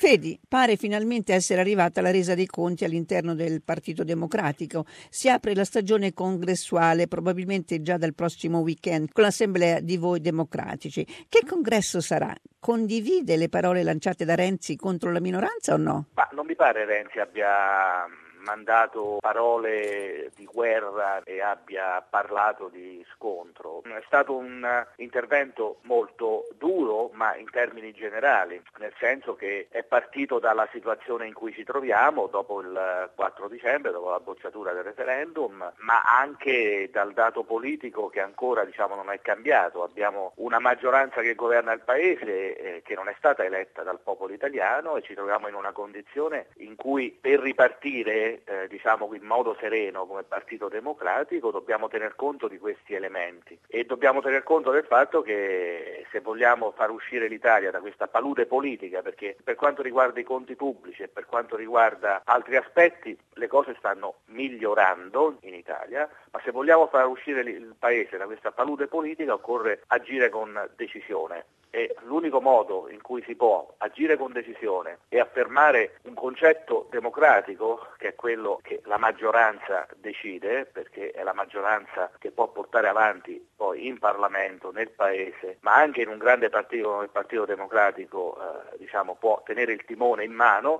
Fedi, pare finalmente essere arrivata la resa dei conti all'interno del Partito Democratico. Si apre la stagione congressuale, probabilmente già dal prossimo weekend, con l'assemblea di voi democratici. Che congresso sarà? Condivide le parole lanciate da Renzi contro la minoranza o no? Ma non mi pare Renzi abbia mandato parole di guerra e abbia parlato di scontro. È stato un intervento molto duro, ma in termini generali, nel senso che è partito dalla situazione in cui ci troviamo dopo il 4 dicembre, dopo la bocciatura del referendum, ma anche dal dato politico che ancora non è cambiato. Abbiamo una maggioranza che governa il Paese che non è stata eletta dal popolo italiano e ci troviamo in una condizione in cui per ripartire in modo sereno come Partito Democratico dobbiamo tener conto di questi elementi e dobbiamo tener conto del fatto che se vogliamo far uscire l'Italia da questa palude politica, perché per quanto riguarda i conti pubblici e per quanto riguarda altri aspetti le cose stanno migliorando in Italia, ma se vogliamo far uscire il Paese da questa palude politica occorre agire con decisione. E l'unico modo in cui si può agire con decisione e affermare un concetto democratico, che è quello che la maggioranza decide, perché è la maggioranza che può portare avanti poi in Parlamento, nel Paese, ma anche in un grande partito come il Partito Democratico può tenere il timone in mano.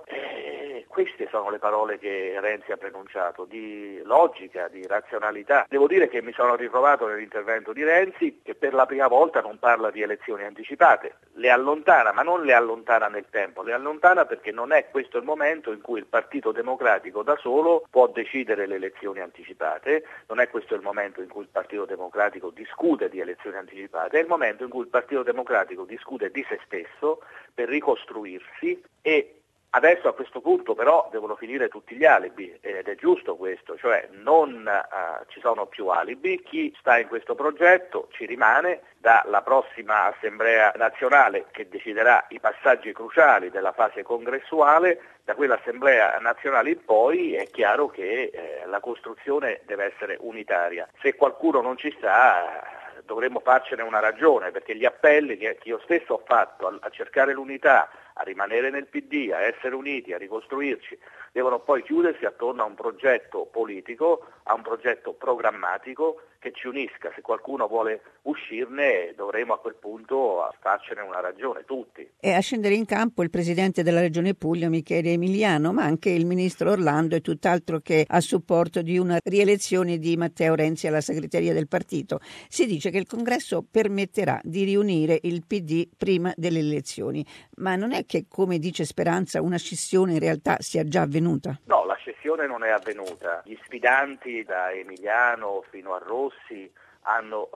Queste sono le parole che Renzi ha pronunciato, di logica, di razionalità. Devo dire che mi sono ritrovato nell'intervento di Renzi che per la prima volta non parla di elezioni anticipate. Le allontana, ma non le allontana nel tempo, le allontana perché non è questo il momento in cui il Partito Democratico da solo può decidere le elezioni anticipate, non è questo il momento in cui il Partito Democratico discute di elezioni anticipate, è il momento in cui il Partito Democratico discute di se stesso per ricostruirsi e adesso a questo punto però devono finire tutti gli alibi ed è giusto questo, cioè non ci sono più alibi, chi sta in questo progetto ci rimane dalla prossima Assemblea nazionale che deciderà i passaggi cruciali della fase congressuale, da quell'Assemblea nazionale in poi è chiaro che la costruzione deve essere unitaria. Se qualcuno non ci sta dovremmo farcene una ragione, perché gli appelli che io stesso ho fatto a cercare l'unità, a rimanere nel PD, a essere uniti, a ricostruirci, devono poi chiudersi attorno a un progetto politico, a un progetto programmatico che ci unisca. Se qualcuno vuole uscirne dovremo a quel punto farcene una ragione, tutti. E a scendere in campo il presidente della Regione Puglia, Michele Emiliano, ma anche il ministro Orlando è tutt'altro che a supporto di una rielezione di Matteo Renzi alla segreteria del partito. Si dice che il congresso permetterà di riunire il PD prima delle elezioni, ma non è che, come dice Speranza, una scissione in realtà sia già avvenuta? No, la scissione non è avvenuta. Gli sfidanti da Emiliano fino a Rossi hanno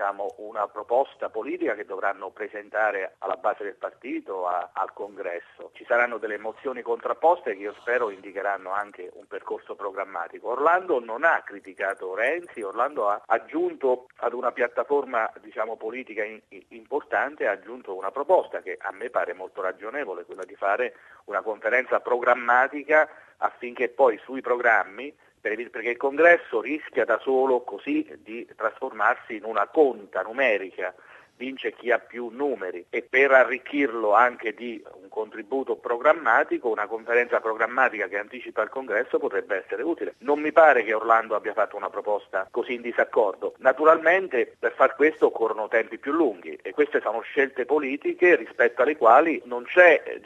una proposta politica che dovranno presentare alla base del partito, al congresso. Ci saranno delle mozioni contrapposte che io spero indicheranno anche un percorso programmatico. Orlando non ha criticato Renzi, Orlando ha aggiunto ad una piattaforma politica importante, ha aggiunto una proposta che a me pare molto ragionevole, quella di fare una conferenza programmatica affinché poi sui programmi, perché il congresso rischia da solo così di trasformarsi in una conta numerica, vince chi ha più numeri, e per arricchirlo anche di un contributo programmatico, una conferenza programmatica che anticipa il congresso potrebbe essere utile. Non mi pare che Orlando abbia fatto una proposta così in disaccordo. Naturalmente per far questo occorrono tempi più lunghi e queste sono scelte politiche rispetto alle quali non c'è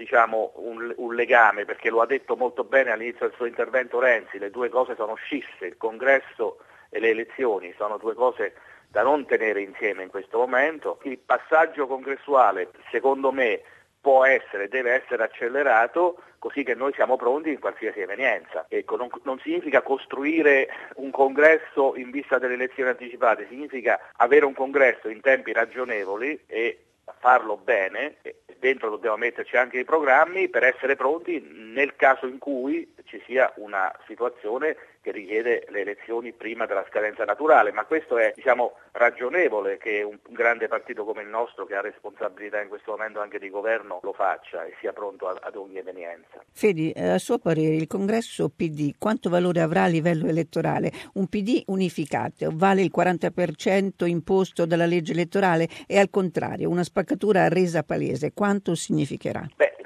un legame, perché lo ha detto molto bene all'inizio del suo intervento Renzi, le due cose sono scisse, il congresso e le elezioni sono due cose da non tenere insieme in questo momento. Il passaggio congressuale, secondo me, deve essere accelerato così che noi siamo pronti in qualsiasi evenienza. Ecco, non significa costruire un congresso in vista delle elezioni anticipate, significa avere un congresso in tempi ragionevoli e farlo bene, e dentro dobbiamo metterci anche i programmi per essere pronti nel caso in cui ci sia una situazione che richiede le elezioni prima della scadenza naturale, ma questo è ragionevole che un grande partito come il nostro, che ha responsabilità in questo momento anche di governo, lo faccia e sia pronto ad ogni evenienza. Fedi, a suo parere il congresso PD quanto valore avrà a livello elettorale? Un PD unificato vale il 40% imposto dalla legge elettorale e al contrario una spaccatura resa palese, quanto significherà?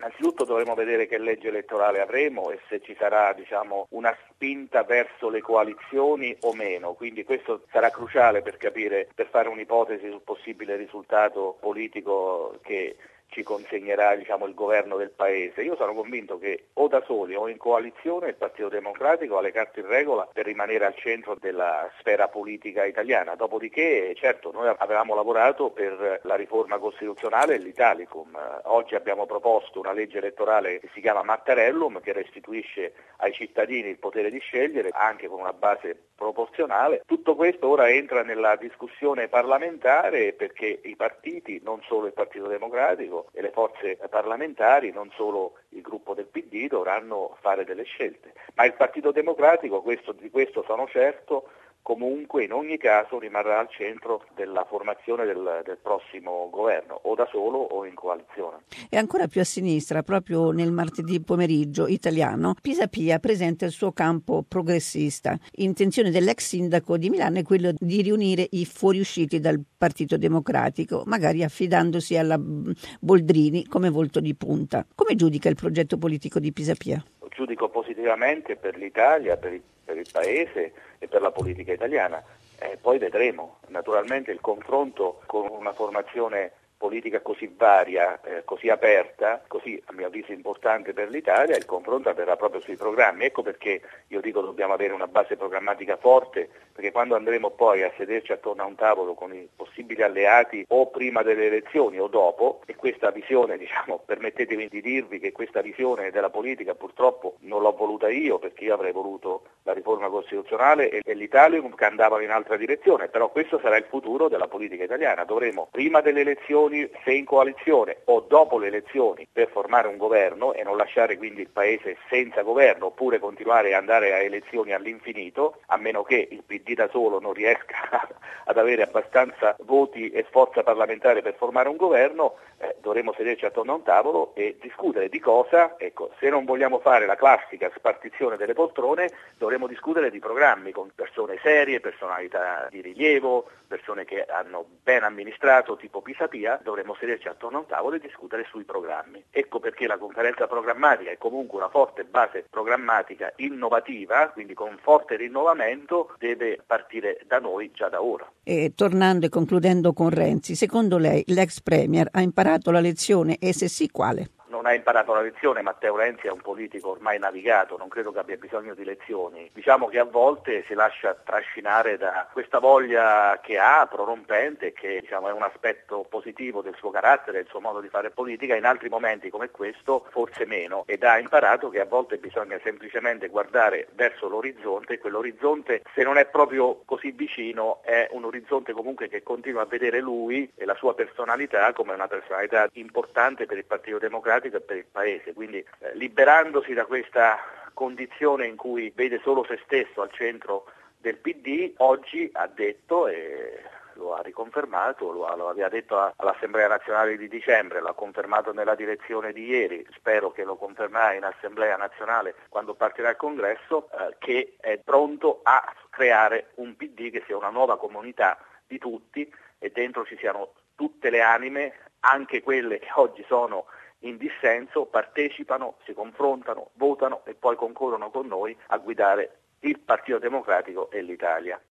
Innanzitutto dovremo vedere che legge elettorale avremo e se ci sarà una spinta verso le coalizioni o meno, quindi questo sarà cruciale per capire, per fare un'ipotesi sul possibile risultato politico che ci consegnerà il governo del Paese. Io sono convinto che o da soli o in coalizione il Partito Democratico ha le carte in regola per rimanere al centro della sfera politica italiana. Dopodiché, certo, noi avevamo lavorato per la riforma costituzionale e l'Italicum. Oggi abbiamo proposto una legge elettorale che si chiama Mattarellum, che restituisce ai cittadini il potere di scegliere anche con una base proporzionale. Tutto questo ora entra nella discussione parlamentare perché i partiti, non solo il Partito Democratico, e le forze parlamentari, non solo il gruppo del PD, dovranno fare delle scelte. Ma il Partito Democratico, di questo sono certo, comunque in ogni caso rimarrà al centro della formazione del prossimo governo, o da solo o in coalizione. E ancora più a sinistra, proprio nel martedì pomeriggio italiano, Pisapia presenta il suo campo progressista. Intenzione dell'ex sindaco di Milano è quello di riunire i fuoriusciti dal Partito Democratico, magari affidandosi alla Boldrini come volto di punta. Come giudica il progetto politico di Pisapia? Lo giudico positivamente per l'Italia, per il Paese e per la politica italiana. Poi vedremo. Naturalmente il confronto con una formazione politica così varia, così aperta, così a mio avviso importante per l'Italia, il confronto avverrà proprio sui programmi. Ecco perché io dico dobbiamo avere una base programmatica forte, perché quando andremo poi a sederci attorno a un tavolo con i possibili alleati o prima delle elezioni o dopo, e questa visione, permettetemi di dirvi che questa visione della politica purtroppo non l'ho voluta io, perché io avrei voluto la riforma costituzionale e l'Italia che andavano in altra direzione, però questo sarà il futuro della politica italiana. Dovremo prima delle elezioni, se in coalizione, o dopo le elezioni per formare un governo e non lasciare quindi il Paese senza governo, oppure continuare ad andare a elezioni all'infinito, a meno che il PD da solo non riesca ad avere abbastanza voti e forza parlamentare per formare un governo. Dovremo sederci attorno a un tavolo e discutere di cosa. Ecco, se non vogliamo fare la classica spartizione delle poltrone, dovremo discutere di programmi con persone serie, personalità di rilievo, persone che hanno ben amministrato, tipo Pisapia. Dovremo sederci attorno a un tavolo e discutere sui programmi. Ecco perché la conferenza programmatica è comunque una forte base programmatica innovativa, quindi con forte rinnovamento, deve partire da noi già da ora. E tornando e concludendo con Renzi, secondo lei l'ex premier ha imparato la lezione e se sì, quale? Non ha imparato la lezione. Matteo Renzi è un politico ormai navigato, non credo che abbia bisogno di lezioni. Diciamo che a volte si lascia trascinare da questa voglia che ha, prorompente, che è un aspetto positivo del suo carattere, del suo modo di fare politica. In altri momenti come questo forse meno, ed ha imparato che a volte bisogna semplicemente guardare verso l'orizzonte, e quell'orizzonte, se non è proprio così vicino, è un orizzonte comunque che continua a vedere lui e la sua personalità come una personalità importante per il Partito Democratico e per il Paese, quindi liberandosi da questa condizione in cui vede solo se stesso al centro del PD, oggi ha detto, e lo ha riconfermato, lo aveva detto all'Assemblea Nazionale di dicembre, l'ha confermato nella direzione di ieri, spero che lo confermerà in Assemblea Nazionale quando partirà il Congresso, che è pronto a creare un PD che sia una nuova comunità di tutti e dentro ci siano tutte le anime, anche quelle che oggi sono in dissenso, partecipano, si confrontano, votano e poi concorrono con noi a guidare il Partito Democratico e l'Italia.